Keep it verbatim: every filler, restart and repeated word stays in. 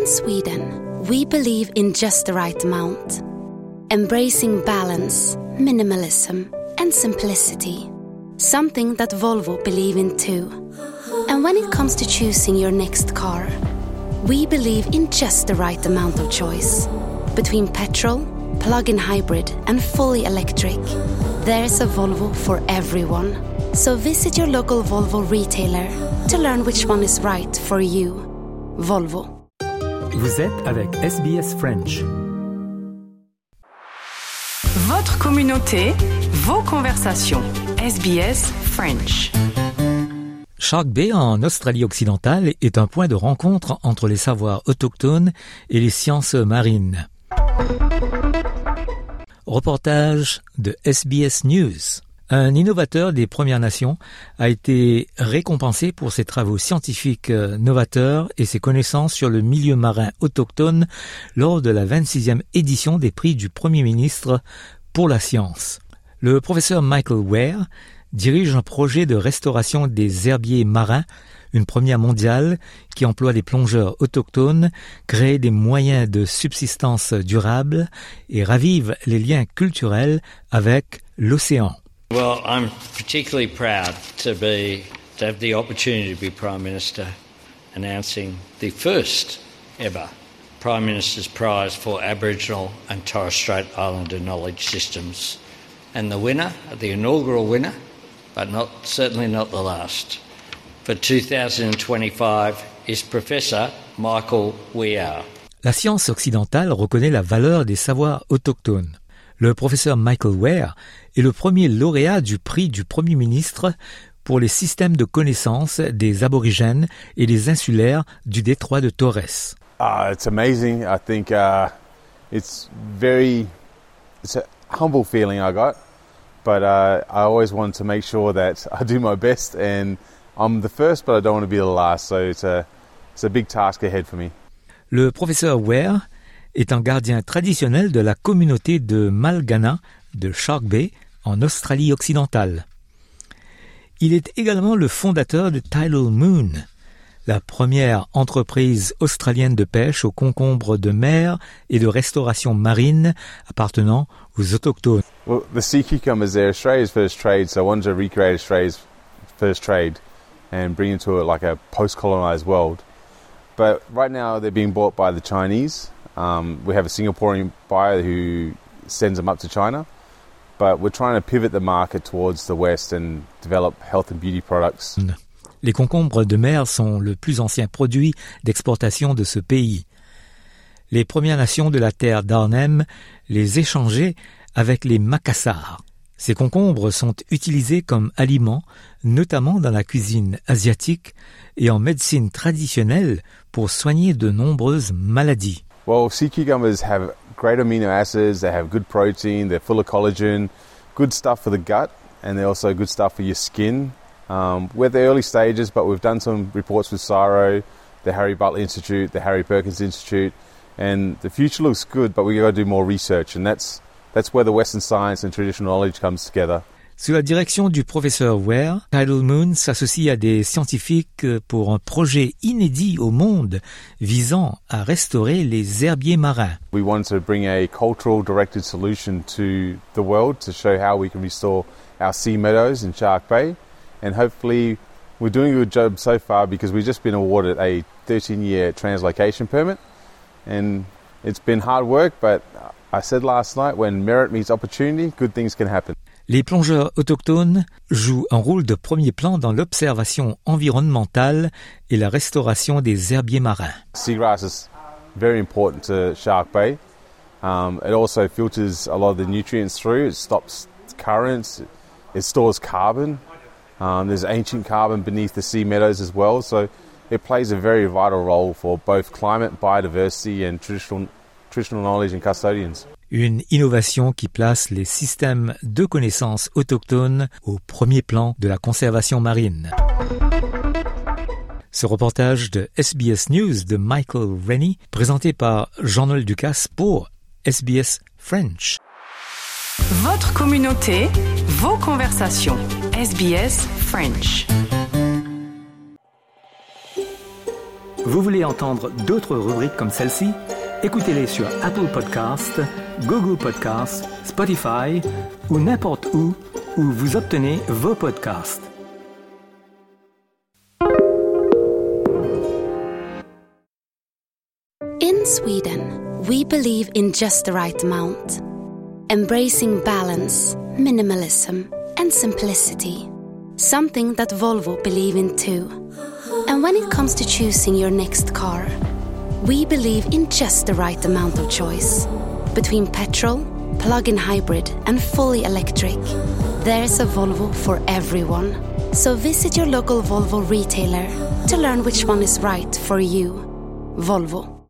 In Sweden, we believe in just the right amount, embracing balance, minimalism, and simplicity. Something that Volvo believe in too. And when it comes to choosing your next car, we believe in just the right amount of choice. Between petrol, plug-in hybrid, and fully electric, there's a Volvo for everyone. So visit your local Volvo retailer to learn which one is right for you. Volvo. Vous êtes avec S B S French. Votre communauté, vos conversations. S B S French. Shark Bay, en Australie-Occidentale, est un point de rencontre entre les savoirs autochtones et les sciences marines. Reportage de S B S News. Un innovateur des Premières Nations a été récompensé pour ses travaux scientifiques novateurs et ses connaissances sur le milieu marin autochtone lors de la vingt-sixième édition des prix du Premier ministre pour la science. Le professeur Michael Ware dirige un projet de restauration des herbiers marins, une première mondiale qui emploie des plongeurs autochtones, crée des moyens de subsistance durable et ravive les liens culturels avec l'océan. Well, I'm particularly proud to be to have the opportunity to be Prime Minister announcing the first ever Prime Minister's Prize for Aboriginal and Torres Strait Islander Knowledge Systems. And the winner, the inaugural winner, but not certainly not the last, for two thousand twenty-five is Professor Michael Ware. La science occidentale reconnaît la valeur des savoirs autochtones. Le professeur Michael Ware est le premier lauréat du prix du Premier ministre pour les systèmes de connaissances des aborigènes et des insulaires du détroit de Torres. Uh, it's amazing. I think uh, it's very, it's a humble feeling I got, but uh, I always want to make sure that I do my best, and I'm the first, but I don't want to be the last. So it's a, it's a big task ahead for me. Le professeur Ware est un gardien traditionnel de la communauté de Malgana de Shark Bay en Australie-Occidentale. Il est également le fondateur de Tidal Moon, la première entreprise australienne de pêche aux concombres de mer et de restauration marine appartenant aux autochtones. Well, the sea cucumbers, they're Australia's first trade, so I wanted to recreate Australia's first trade and bring it to a, like a post-colonised world. But right now they're being bought by the Chinese. Um, we have a Singaporean buyer who sends them up to China, but we're trying to pivot the market towards the West and develop health and beauty products. Les concombres de mer sont le plus ancien produit d'exportation de ce pays. Les Premières Nations de la terre d'Arnhem les échangeaient avec les Macassars. Ces concombres sont utilisés comme aliments, notamment dans la cuisine asiatique et en médecine traditionnelle pour soigner de nombreuses maladies. Well, sea cucumbers have great amino acids, they have good protein, they're full of collagen, good stuff for the gut, and they're also good stuff for your skin. Um, we're at the early stages, but we've done some reports with CSIRO, the Harry Butler Institute, the Harry Perkins Institute, and the future looks good, but we've got to do more research, and that's, that's where the Western science and traditional knowledge comes together. Sous la direction du professeur Ware, Tidal Moon s'associe à des scientifiques pour un projet inédit au monde visant à restaurer les herbiers marins. We wanted to bring a cultural directed solution to the world to show how we can restore our sea meadows in Shark Bay, and hopefully we're doing a good job so far because we've just been awarded a thirteen-year translocation permit, and it's been hard work, but I said last night, when merit meets opportunity, good things can happen. Les plongeurs autochtones jouent un rôle de premier plan dans l'observation environnementale et la restauration des herbiers marins. Seagrass is very important to Shark Bay. Um, it also filters a lot of the nutrients through. It stops currents. It stores carbon. Um, there's ancient carbon beneath the sea meadows as well. So it plays a very vital role for both climate, biodiversity and traditional, traditional knowledge and custodians. Une innovation qui place les systèmes de connaissances autochtones au premier plan de la conservation marine. Ce reportage de S B S News de Michael Rennie, présenté par Jean-Noël Ducasse pour S B S French. Votre communauté, vos conversations. S B S French. Vous voulez entendre d'autres rubriques comme celle-ci? Écoutez-les sur Apple Podcasts, Google Podcasts, Spotify ou n'importe où où vous obtenez vos podcasts. In Sweden, we believe in just the right amount, embracing balance, minimalism, and simplicity, something that Volvo believe in too. And when it comes to choosing your next car, we believe in just the right amount of choice. Between petrol, plug-in hybrid, and fully electric, there's a Volvo for everyone. So visit your local Volvo retailer to learn which one is right for you. Volvo.